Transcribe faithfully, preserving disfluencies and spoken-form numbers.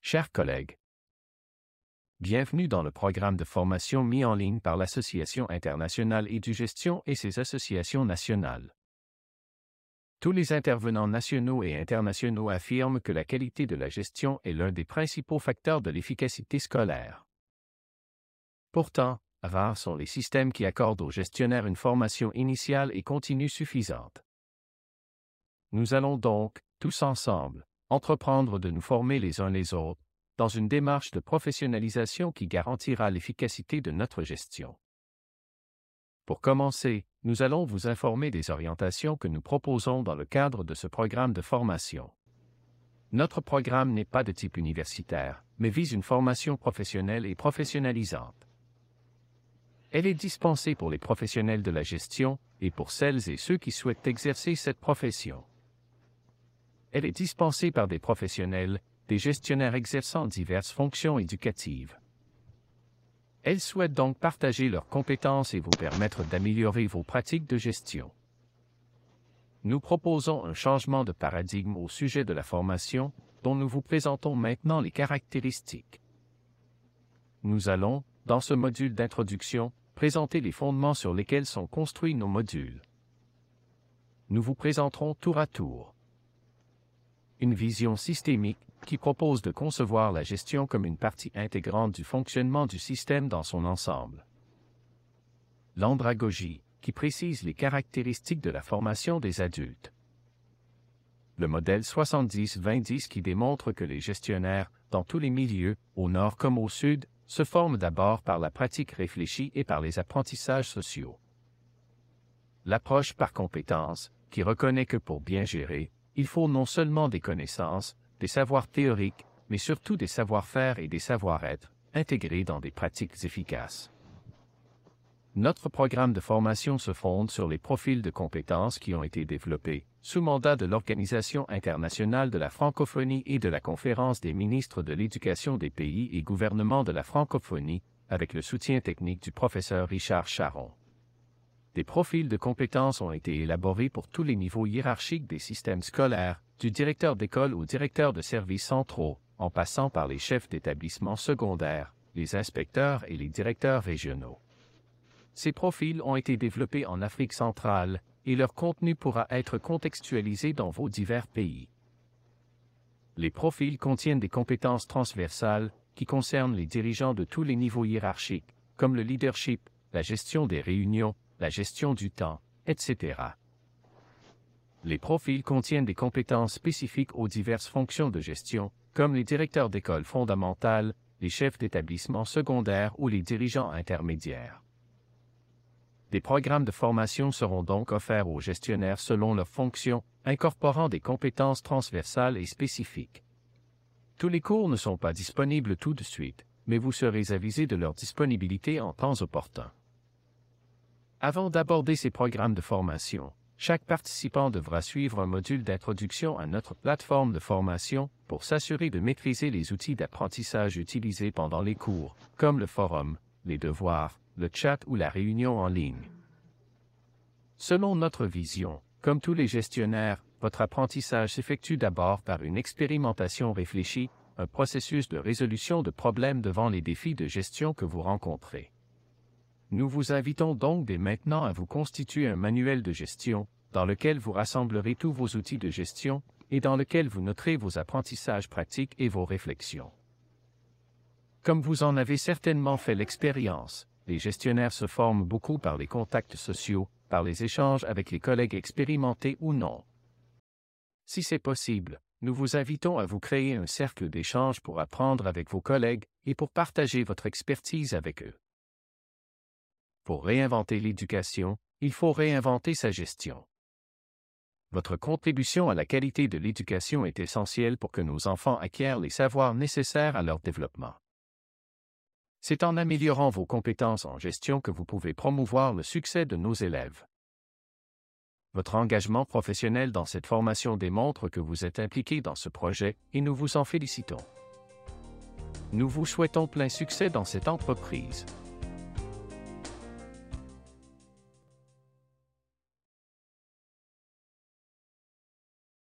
Chers collègues, bienvenue dans le programme de formation mis en ligne par l'Association internationale Édugestion et ses associations nationales. Tous les intervenants nationaux et internationaux affirment que la qualité de la gestion est l'un des principaux facteurs de l'efficacité scolaire. Pourtant, rares sont les systèmes qui accordent aux gestionnaires une formation initiale et continue suffisante. Nous allons donc, tous ensemble, entreprendre de nous former les uns les autres, dans une démarche de professionnalisation qui garantira l'efficacité de notre gestion. Pour commencer, nous allons vous informer des orientations que nous proposons dans le cadre de ce programme de formation. Notre programme n'est pas de type universitaire, mais vise une formation professionnelle et professionnalisante. Elle est dispensée pour les professionnels de la gestion et pour celles et ceux qui souhaitent exercer cette profession. Elle est dispensée par des professionnels, des gestionnaires exerçant diverses fonctions éducatives. Elles souhaitent donc partager leurs compétences et vous permettre d'améliorer vos pratiques de gestion. Nous proposons un changement de paradigme au sujet de la formation, dont nous vous présentons maintenant les caractéristiques. Nous allons, dans ce module d'introduction, présenter les fondements sur lesquels sont construits nos modules. Nous vous présenterons tour à tour une vision systémique qui propose de concevoir la gestion comme une partie intégrante du fonctionnement du système dans son ensemble. L'andragogie, qui précise les caractéristiques de la formation des adultes. Le modèle soixante-dix vingt dix qui démontre que les gestionnaires, dans tous les milieux, au nord comme au sud, se forment d'abord par la pratique réfléchie et par les apprentissages sociaux. L'approche par compétences, qui reconnaît que pour bien gérer, il faut non seulement des connaissances, des savoirs théoriques, mais surtout des savoir-faire et des savoir-être, intégrés dans des pratiques efficaces. Notre programme de formation se fonde sur les profils de compétences qui ont été développés, sous mandat de l'Organisation internationale de la francophonie et de la Conférence des ministres de l'éducation des pays et gouvernements de la francophonie, avec le soutien technique du professeur Richard Charron. Des profils de compétences ont été élaborés pour tous les niveaux hiérarchiques des systèmes scolaires, du directeur d'école au directeur de services centraux, en passant par les chefs d'établissement secondaires, les inspecteurs et les directeurs régionaux. Ces profils ont été développés en Afrique centrale, et leur contenu pourra être contextualisé dans vos divers pays. Les profils contiennent des compétences transversales qui concernent les dirigeants de tous les niveaux hiérarchiques, comme le leadership, la gestion des réunions, la gestion du temps, et cetera. Les profils contiennent des compétences spécifiques aux diverses fonctions de gestion, comme les directeurs d'école fondamentale, les chefs d'établissement secondaire ou les dirigeants intermédiaires. Des programmes de formation seront donc offerts aux gestionnaires selon leurs fonctions, incorporant des compétences transversales et spécifiques. Tous les cours ne sont pas disponibles tout de suite, mais vous serez avisés de leur disponibilité en temps opportun. Avant d'aborder ces programmes de formation, chaque participant devra suivre un module d'introduction à notre plateforme de formation pour s'assurer de maîtriser les outils d'apprentissage utilisés pendant les cours, comme le forum, les devoirs, le chat ou la réunion en ligne. Selon notre vision, comme tous les gestionnaires, votre apprentissage s'effectue d'abord par une expérimentation réfléchie, un processus de résolution de problèmes devant les défis de gestion que vous rencontrez. Nous vous invitons donc dès maintenant à vous constituer un manuel de gestion, dans lequel vous rassemblerez tous vos outils de gestion et dans lequel vous noterez vos apprentissages pratiques et vos réflexions. Comme vous en avez certainement fait l'expérience, les gestionnaires se forment beaucoup par les contacts sociaux, par les échanges avec les collègues expérimentés ou non. Si c'est possible, nous vous invitons à vous créer un cercle d'échange pour apprendre avec vos collègues et pour partager votre expertise avec eux. Pour réinventer l'éducation, il faut réinventer sa gestion. Votre contribution à la qualité de l'éducation est essentielle pour que nos enfants acquièrent les savoirs nécessaires à leur développement. C'est en améliorant vos compétences en gestion que vous pouvez promouvoir le succès de nos élèves. Votre engagement professionnel dans cette formation démontre que vous êtes impliqué dans ce projet et nous vous en félicitons. Nous vous souhaitons plein succès dans cette entreprise.